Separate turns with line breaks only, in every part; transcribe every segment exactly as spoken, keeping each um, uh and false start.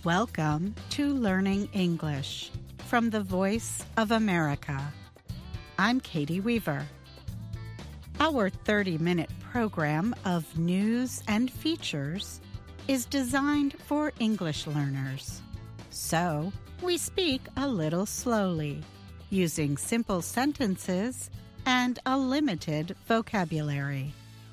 Welcome to Learning English from the Voice of America. I'm Katie Weaver. Our thirty-minute program of news and features is designed for English learners. So, we speak a little slowly, using simple sentences and a limited vocabulary.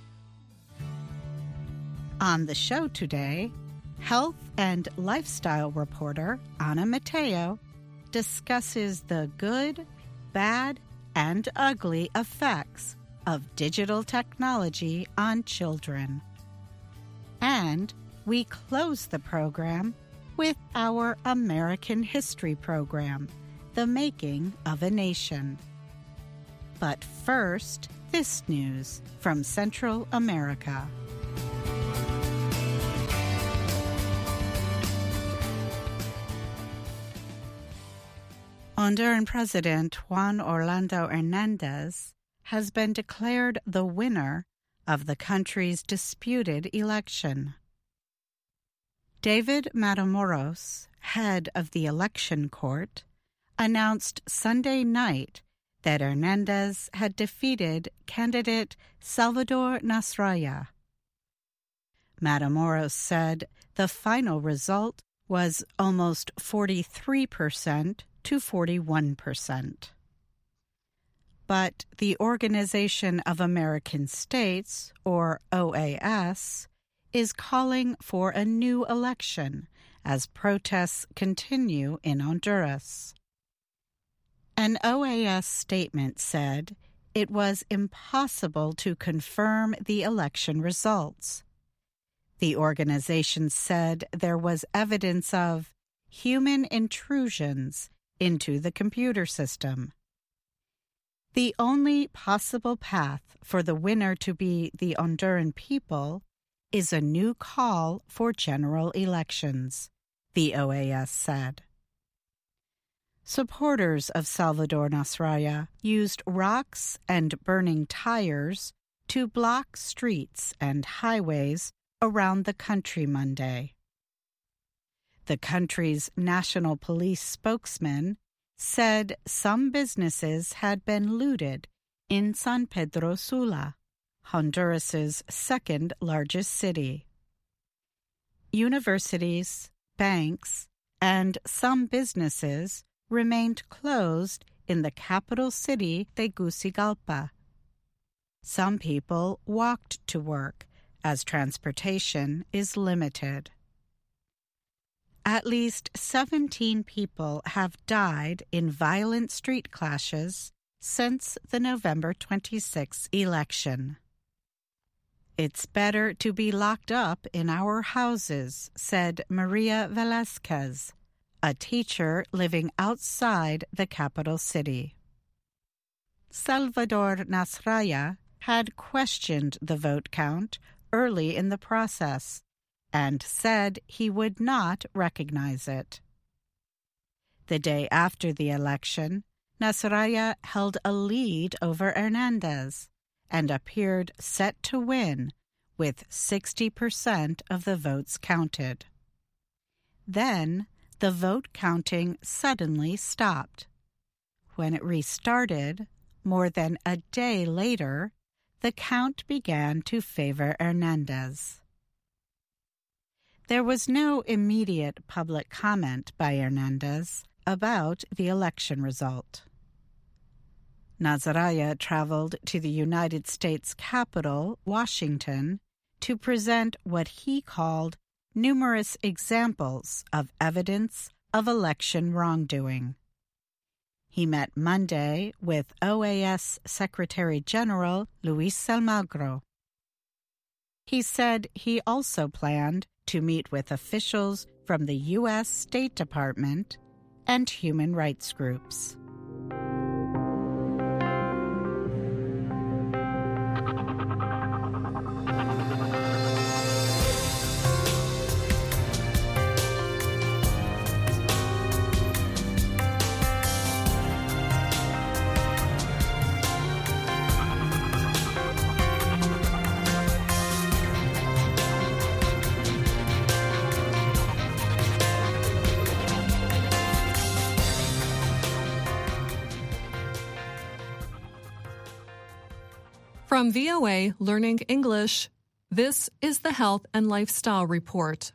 On the show today, health and lifestyle reporter Anna Matteo discusses the good, bad, and ugly effects of digital technology on children. And we close the program with our American History program, The Making of a Nation. But first, this news from Central America. Honduran President Juan Orlando Hernández has been declared the winner of the country's disputed election. David Matamoros, head of the election court, announced Sunday night that Hernández had defeated candidate Salvador Nasralla. Matamoros said the final result was almost forty-three percent to forty-one percent. But the Organization of American States, or O A S, is calling for a new election as protests continue in Honduras. An O A S statement said it was impossible to confirm the election results. The organization said there was evidence of human intrusions into the computer system. The only possible path for the winner to be the Honduran people is a new call for general elections, the O A S said. Supporters of Salvador Nasralla used rocks and burning tires to block streets and highways around the country Monday. The country's national police spokesman said some businesses had been looted in San Pedro Sula, Honduras's second largest city. Universities, banks, and some businesses remained closed in the capital city Tegucigalpa. Some people walked to work as transportation is limited. At least seventeen people have died in violent street clashes since the November twenty-sixth election. It's better to be locked up in our houses, said Maria Velasquez, a teacher living outside the capital city. Salvador Nasralla had questioned the vote count early in the process and said he would not recognize it. The day after the election, Nasralla held a lead over Hernández and appeared set to win with sixty percent of the votes counted. Then, the vote counting suddenly stopped. When it restarted, more than a day later, the count began to favor Hernández. There was no immediate public comment by Hernández about the election result. Nasralla traveled to the United States capital, Washington, to present what he called numerous examples of evidence of election wrongdoing. He met Monday with O A S Secretary General Luis Almagro. He said he also planned to meet with officials from the U S State Department and human rights groups.
From V O A Learning English, this is the Health and Lifestyle Report.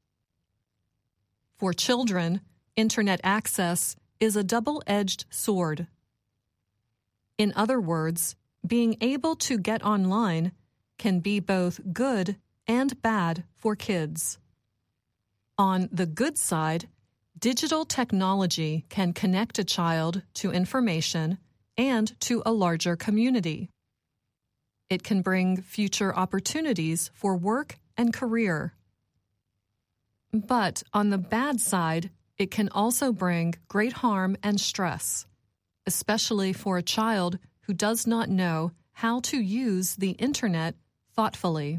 For children, Internet access is a double-edged sword. In other words, being able to get online can be both good and bad for kids. On the good side, digital technology can connect a child to information and to a larger community. It can bring future opportunities for work and career. But on the bad side, it can also bring great harm and stress, especially for a child who does not know how to use the Internet thoughtfully.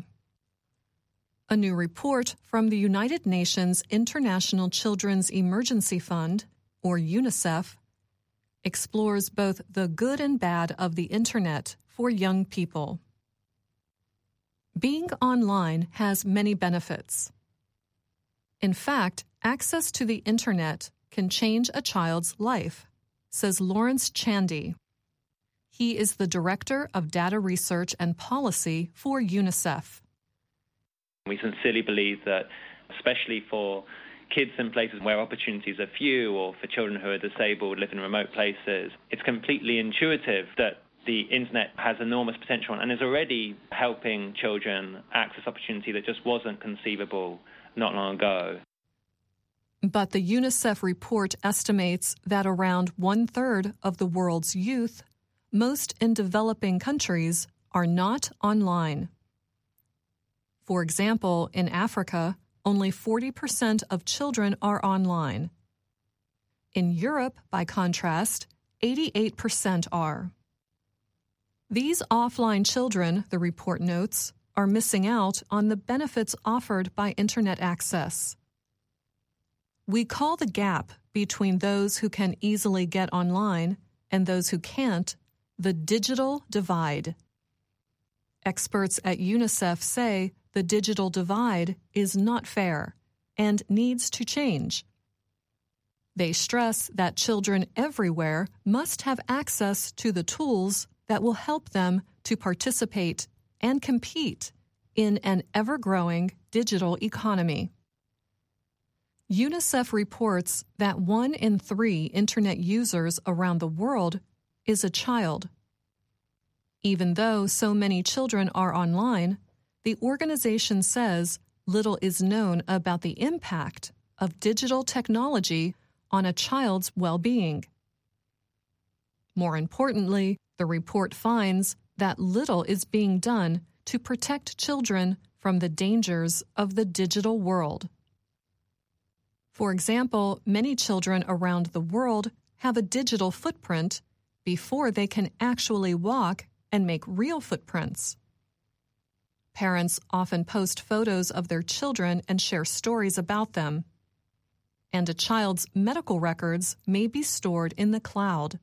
A new report from the United Nations International Children's Emergency Fund, or UNICEF, explores both the good and bad of the Internet for young people. Being online has many benefits. In fact, access to the Internet can change a child's life, says Lawrence Chandy. He is the Director of Data Research and Policy for UNICEF.
We sincerely believe that, especially for kids in places where opportunities are few, or for children who are disabled, live in remote places, it's completely intuitive that the Internet has enormous potential and is already helping children access opportunity that just wasn't conceivable not long ago.
But the UNICEF report estimates that around one-third of the world's youth, most in developing countries, are not online. For example, in Africa, only forty percent of children are online. In Europe, by contrast, eighty-eight percent are. These offline children, the report notes, are missing out on the benefits offered by Internet access. We call the gap between those who can easily get online and those who can't the digital divide. Experts at UNICEF say the digital divide is not fair and needs to change. They stress that children everywhere must have access to the tools that will help them to participate and compete in an ever-growing digital economy. UNICEF reports that one in three Internet users around the world is a child. Even though so many children are online, the organization says little is known about the impact of digital technology on a child's well-being. More importantly, the report finds that little is being done to protect children from the dangers of the digital world. For example, many children around the world have a digital footprint before they can actually walk and make real footprints. Parents often post photos of their children and share stories about them. And a child's medical records may be stored in the cloud.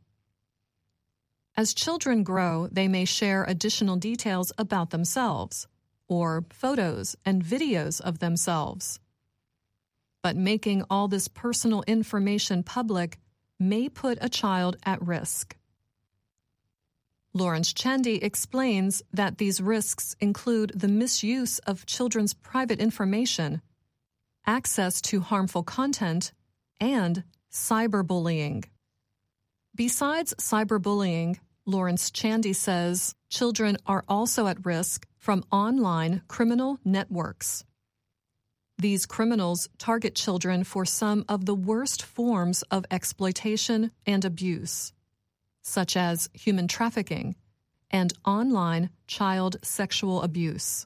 As children grow, they may share additional details about themselves, or photos and videos of themselves. But making all this personal information public may put a child at risk. Lawrence Chandy explains that these risks include the misuse of children's private information, access to harmful content, and cyberbullying. Besides cyberbullying, Lawrence Chandy says children are also at risk from online criminal networks. These criminals target children for some of the worst forms of exploitation and abuse, such as human trafficking and online child sexual abuse.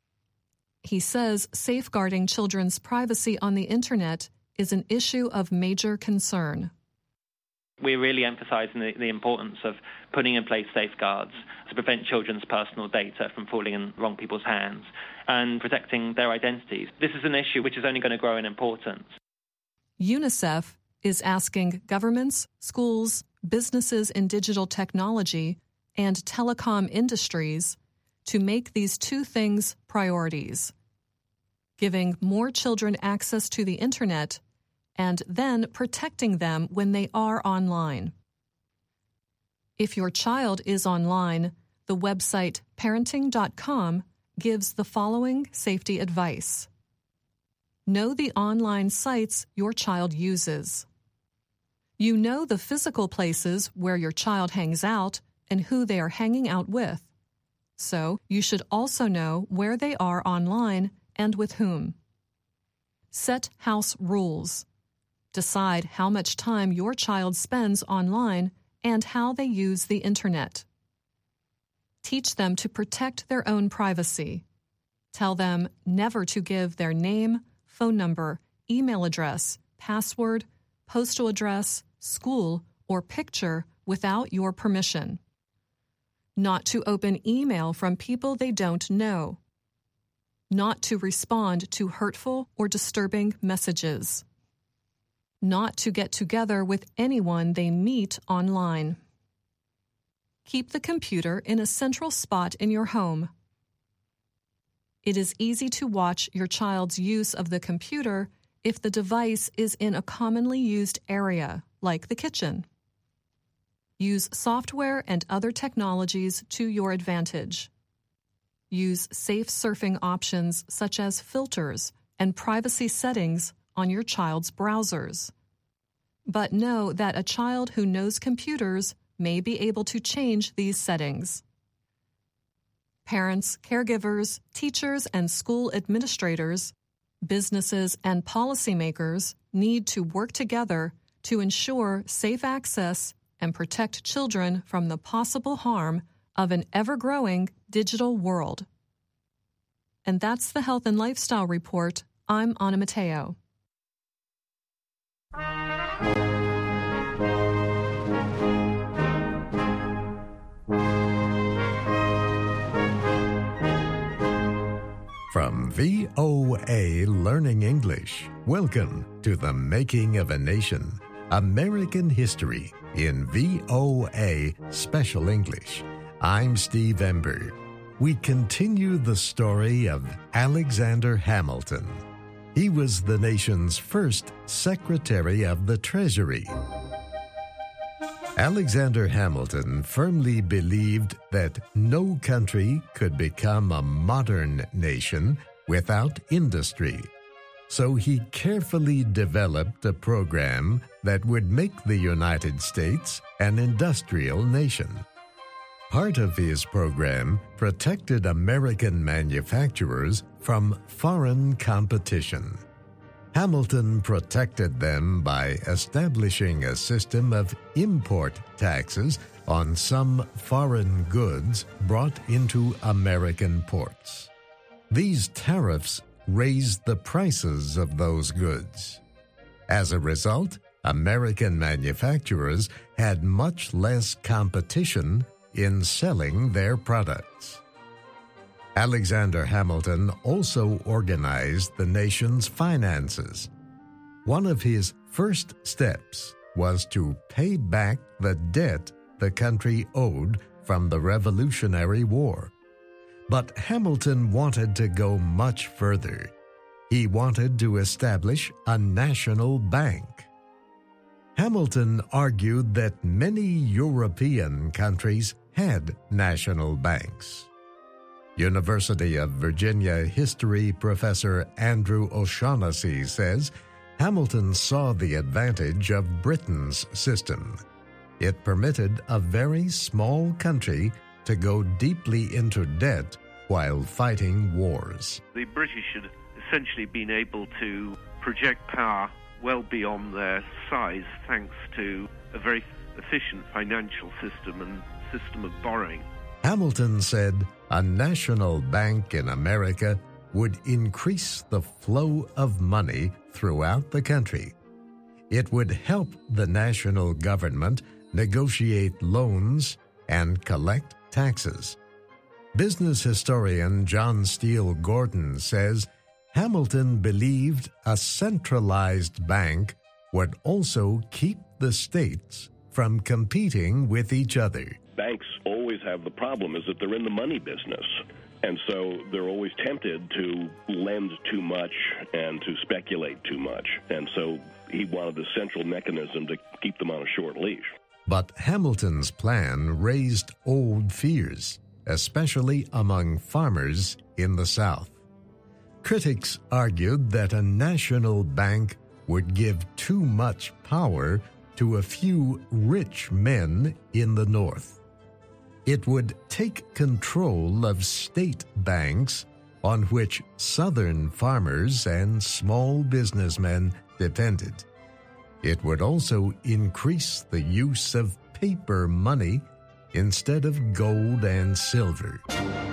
He says safeguarding children's privacy on the Internet is an issue of major concern.
We're really emphasising the, the importance of putting in place safeguards to prevent children's personal data from falling in wrong people's hands and protecting their identities. This is an issue which is only going to grow in importance.
UNICEF is asking governments, schools, businesses in digital technology, and telecom industries to make these two things priorities: giving more children access to the Internet and then protecting them when they are online. If your child is online, The website parenting dot com gives the following safety advice. Know the online sites your child uses. You know the physical places where your child hangs out and who they are hanging out with. So you should also know where they are online and with whom. Set house rules. Decide how much time your child spends online and how they use the internet. Teach them to protect their own privacy. Tell them never to give their name, phone number, email address, password, postal address, school, or picture without your permission. Not to open email from people they don't know. Not to respond to hurtful or disturbing messages. Not to get together with anyone they meet online. Keep the computer in a central spot in your home. It is easy to watch your child's use of the computer if the device is in a commonly used area, like the kitchen. Use software and other technologies to your advantage. Use safe surfing options such as filters and privacy settings on your child's browsers. But know that a child who knows computers may be able to change these settings. Parents, caregivers, teachers, and school administrators, businesses, and policymakers need to work together to ensure safe access and protect children from the possible harm of an ever-growing digital world. And that's the Health and Lifestyle Report. I'm Anna Matteo.
From V O A Learning English, welcome to The Making of a Nation, American History in V O A Special English. I'm Steve Ember. We continue the story of Alexander Hamilton. He was the nation's first Secretary of the Treasury. Alexander Hamilton firmly believed that no country could become a modern nation without industry. So he carefully developed a program that would make the United States an industrial nation. Part of his program protected American manufacturers from foreign competition. Hamilton protected them by establishing a system of import taxes on some foreign goods brought into American ports. These tariffs raised the prices of those goods. As a result, American manufacturers had much less competition in selling their products. Alexander Hamilton also organized the nation's finances. One of his first steps was to pay back the debt the country owed from the Revolutionary War. But Hamilton wanted to go much further. He wanted to establish a national bank. Hamilton argued that many European countries had national banks. University of Virginia history professor Andrew O'Shaughnessy says Hamilton saw the advantage of Britain's system. It permitted a very small country to go deeply into debt while fighting wars.
The British had essentially been able to project power well beyond their size thanks to a very efficient financial system and system of borrowing.
Hamilton said a national bank in America would increase the flow of money throughout the country. It would help the national government negotiate loans and collect taxes. Business historian John Steele Gordon says Hamilton believed a centralized bank would also keep the states from competing with each other.
Banks always have the problem is that they're in the money business. And so they're always tempted to lend too much and to speculate too much. And so he wanted a central mechanism to keep them on a short leash.
But Hamilton's plan raised old fears, especially among farmers in the South. Critics argued that a national bank would give too much power to a few rich men in the North. It would take control of state banks on which Southern farmers and small businessmen depended. It would also increase the use of paper money instead of gold and silver.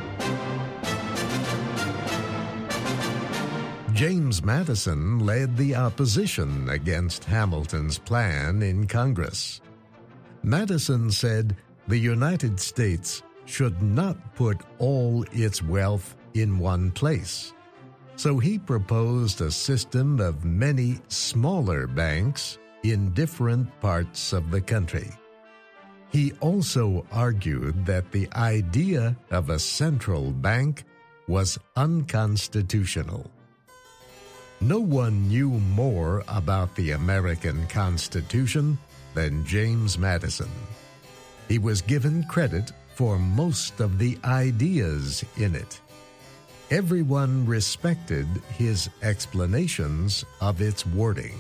James Madison led the opposition against Hamilton's plan in Congress. Madison said the United States should not put all its wealth in one place, so he proposed a system of many smaller banks in different parts of the country. He also argued that the idea of a central bank was unconstitutional. No one knew more about the American Constitution than James Madison. He was given credit for most of the ideas in it. Everyone respected his explanations of its wording.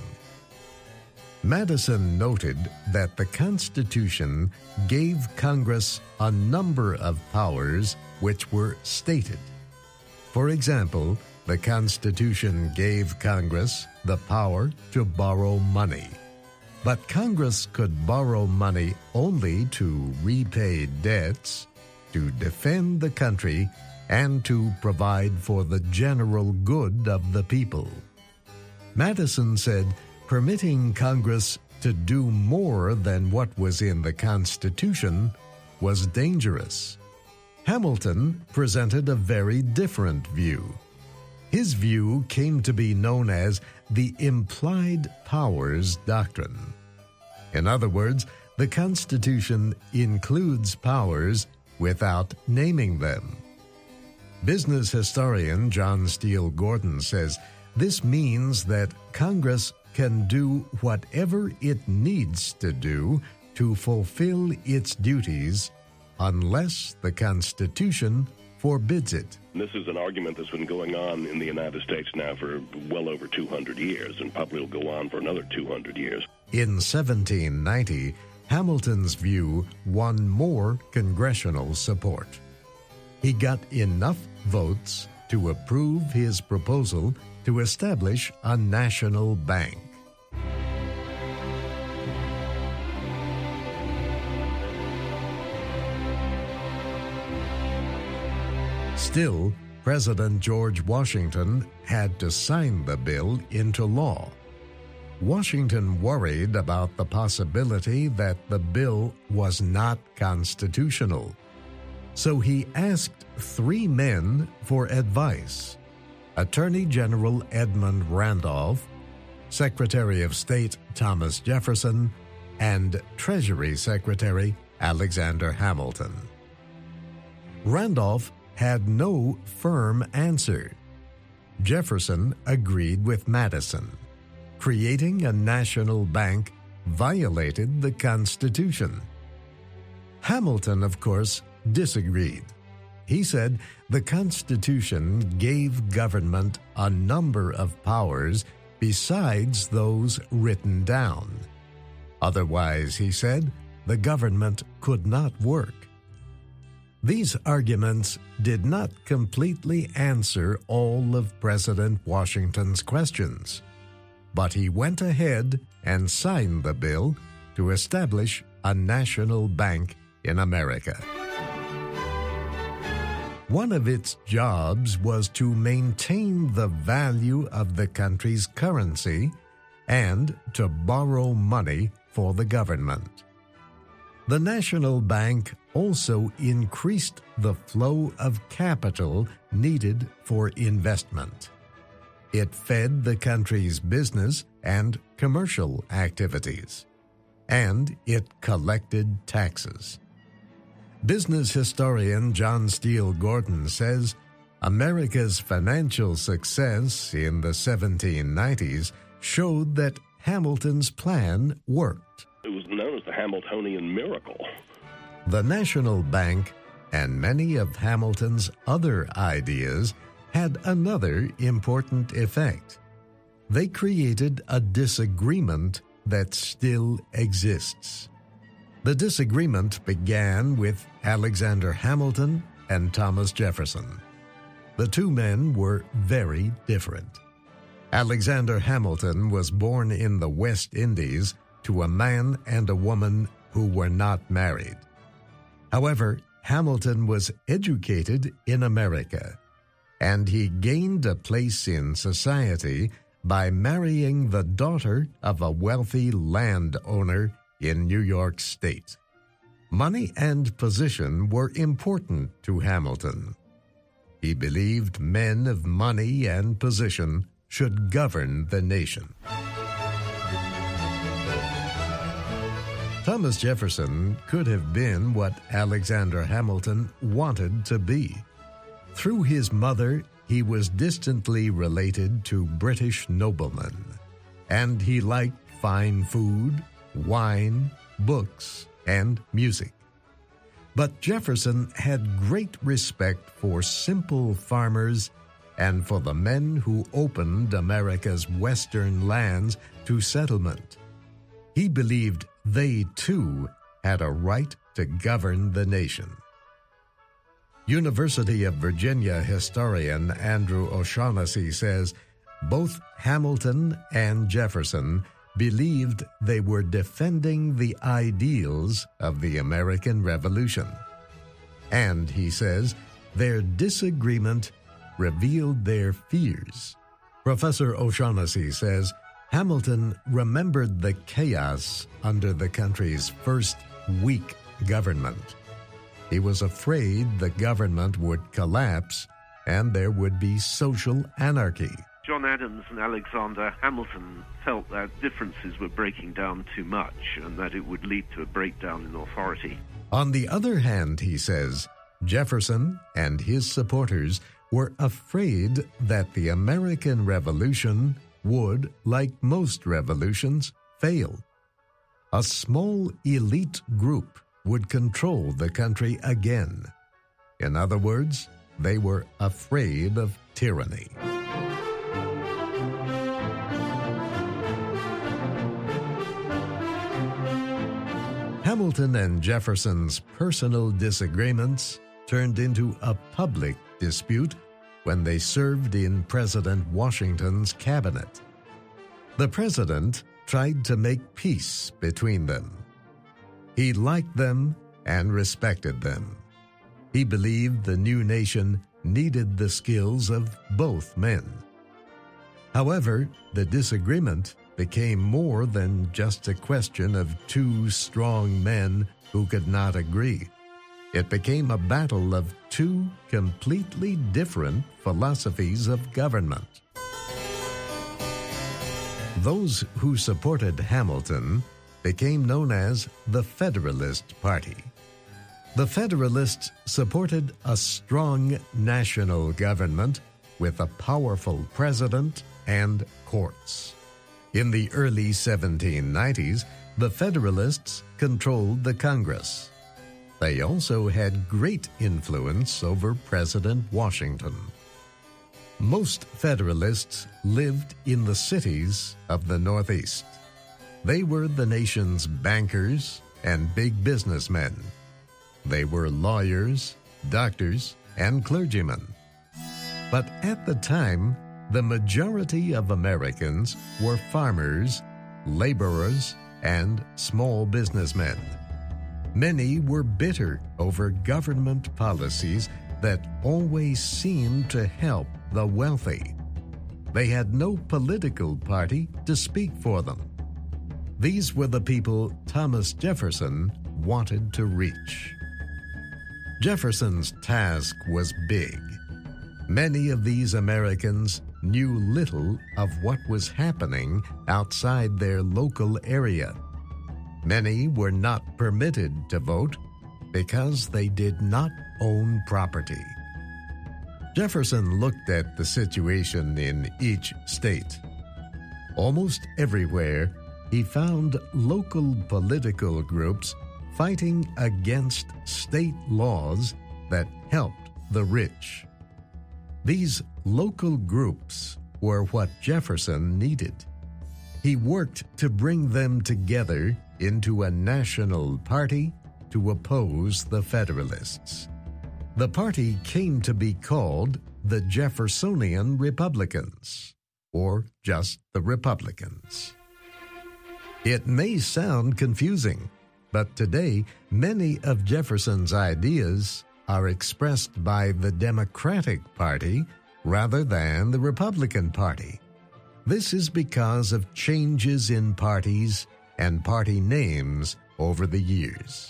Madison noted that the Constitution gave Congress a number of powers which were stated. For example, the Constitution gave Congress the power to borrow money. But Congress could borrow money only to repay debts, to defend the country, and to provide for the general good of the people. Madison said permitting Congress to do more than what was in the Constitution was dangerous. Hamilton presented a very different view. His view came to be known as the implied powers doctrine. In other words, the Constitution includes powers without naming them. Business historian John Steele Gordon says this means that Congress can do whatever it needs to do to fulfill its duties unless the Constitution forbids it.
This is an argument that's been going on in the United States now for well over two hundred years, and probably will go on for another two hundred years.
In seventeen ninety, Hamilton's view won more congressional support. He got enough votes to approve his proposal to establish a national bank. Still, President George Washington had to sign the bill into law. Washington worried about the possibility that the bill was not constitutional. So he asked three men for advice: Attorney General Edmund Randolph, Secretary of State Thomas Jefferson, and Treasury Secretary Alexander Hamilton. Randolph had no firm answer. Jefferson agreed with Madison. Creating a national bank violated the Constitution. Hamilton, of course, disagreed. He said the Constitution gave government a number of powers besides those written down. Otherwise, he said, the government could not work. These arguments did not completely answer all of President Washington's questions, but he went ahead and signed the bill to establish a national bank in America. One of its jobs was to maintain the value of the country's currency and to borrow money for the government. The national bank also increased the flow of capital needed for investment. It fed the country's business and commercial activities, and it collected taxes. Business historian John Steele Gordon says America's financial success in the seventeen nineties showed that Hamilton's plan worked.
It was known as the Hamiltonian miracle.
The national bank and many of Hamilton's other ideas had another important effect. They created a disagreement that still exists. The disagreement began with Alexander Hamilton and Thomas Jefferson. The two men were very different. Alexander Hamilton was born in the West Indies to a man and a woman who were not married. However, Hamilton was educated in America, and he gained a place in society by marrying the daughter of a wealthy landowner in New York State. Money and position were important to Hamilton. He believed men of money and position should govern the nation. Thomas Jefferson could have been what Alexander Hamilton wanted to be. Through his mother, he was distantly related to British noblemen, and he liked fine food, wine, books, and music. But Jefferson had great respect for simple farmers and for the men who opened America's western lands to settlement. He believed they, too, had a right to govern the nation. University of Virginia historian Andrew O'Shaughnessy says both Hamilton and Jefferson believed they were defending the ideals of the American Revolution. And, he says, their disagreement revealed their fears. Professor O'Shaughnessy says Hamilton remembered the chaos under the country's first weak government. He was afraid the government would collapse and there would be social anarchy.
John Adams and Alexander Hamilton felt that differences were breaking down too much and that it would lead to a breakdown in authority.
On the other hand, he says, Jefferson and his supporters were afraid that the American Revolution would, like most revolutions, fail. A small elite group would control the country again. In other words, they were afraid of tyranny. Hamilton and Jefferson's personal disagreements turned into a public dispute when they served in President Washington's cabinet. The president tried to make peace between them. He liked them and respected them. He believed the new nation needed the skills of both men. However, the disagreement became more than just a question of two strong men who could not agree. It became a battle of two completely different philosophies of government. Those who supported Hamilton became known as the Federalist Party. The Federalists supported a strong national government with a powerful president and courts. In the early seventeen nineties, the Federalists controlled the Congress. They also had great influence over President Washington. Most Federalists lived in the cities of the Northeast. They were the nation's bankers and big businessmen. They were lawyers, doctors, and clergymen. But at the time, the majority of Americans were farmers, laborers, and small businessmen. Many were bitter over government policies that always seemed to help the wealthy. They had no political party to speak for them. These were the people Thomas Jefferson wanted to reach. Jefferson's task was big. Many of these Americans knew little of what was happening outside their local area. Many were not permitted to vote because they did not own property. Jefferson looked at the situation in each state. Almost everywhere, he found local political groups fighting against state laws that helped the rich. These local groups were what Jefferson needed. He worked to bring them together into a national party to oppose the Federalists. The party came to be called the Jeffersonian Republicans, or just the Republicans. It may sound confusing, but today many of Jefferson's ideas are expressed by the Democratic Party rather than the Republican Party. This is because of changes in parties and party names over the years.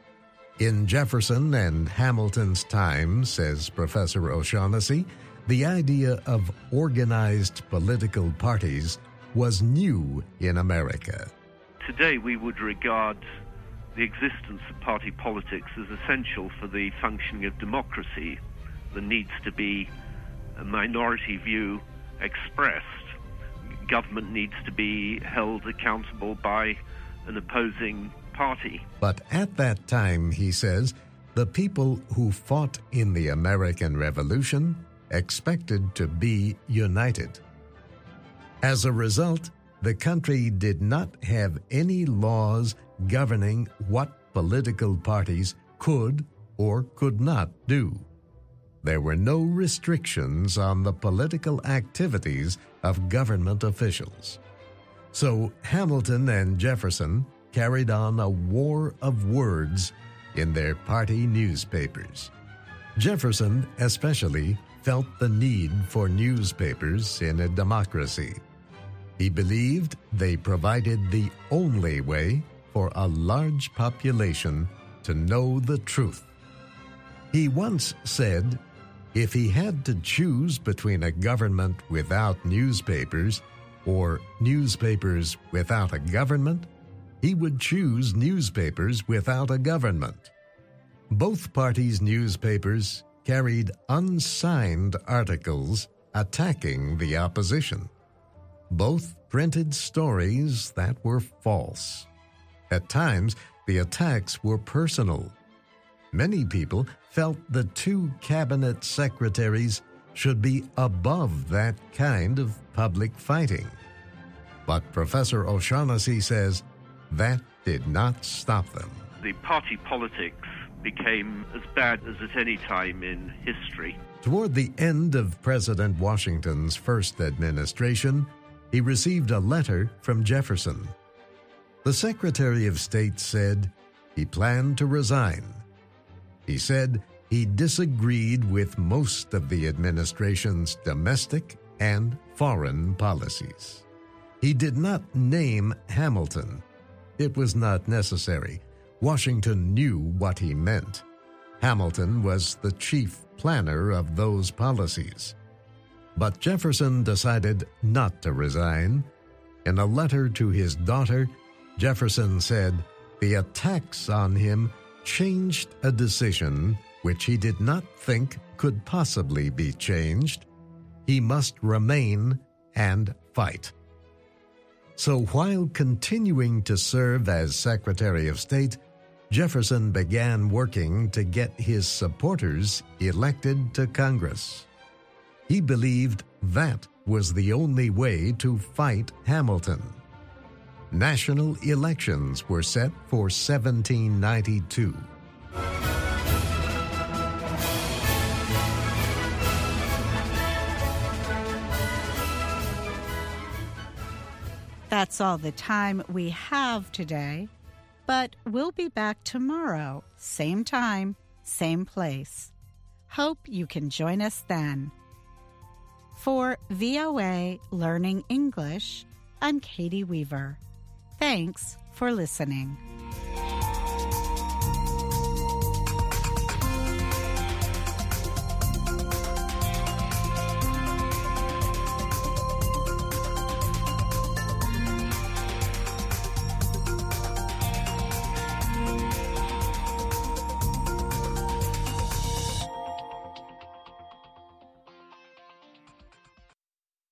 In Jefferson and Hamilton's time, says Professor O'Shaughnessy, the idea of organized political parties was new in America.
Today we would regard the existence of party politics as essential for the functioning of democracy. There needs to be a minority view expressed. Government needs to be held accountable by an opposing party.
But at that time, he says, the people who fought in the American Revolution expected to be united. As a result, the country did not have any laws governing what political parties could or could not do. There were no restrictions on the political activities of government officials. So Hamilton and Jefferson carried on a war of words in their party newspapers. Jefferson especially felt the need for newspapers in a democracy. He believed they provided the only way for a large population to know the truth. He once said, if he had to choose between a government without newspapers or newspapers without a government, he would choose newspapers without a government. Both parties' newspapers carried unsigned articles attacking the opposition. Both printed stories that were false. At times, the attacks were personal. Many people felt the two cabinet secretaries should be above that kind of public fighting. But Professor O'Shaughnessy says that did not stop them.
The party politics became as bad as at any time in history.
Toward the end of President Washington's first administration, he received a letter from Jefferson. The Secretary of State said he planned to resign. He said he disagreed with most of the administration's domestic and foreign policies. He did not name Hamilton. It was not necessary. Washington knew what he meant. Hamilton was the chief planner of those policies. But Jefferson decided not to resign. In a letter to his daughter, Jefferson said the attacks on him changed a decision which he did not think could possibly be changed. He must remain and fight. So while continuing to serve as Secretary of State, Jefferson began working to get his supporters elected to Congress. He believed that was the only way to fight Hamilton. National elections were set for seventeen ninety-two.
That's all the time we have today, but we'll be back tomorrow, same time, same place. Hope you can join us then. For V O A Learning English, I'm Katie Weaver. Thanks for listening.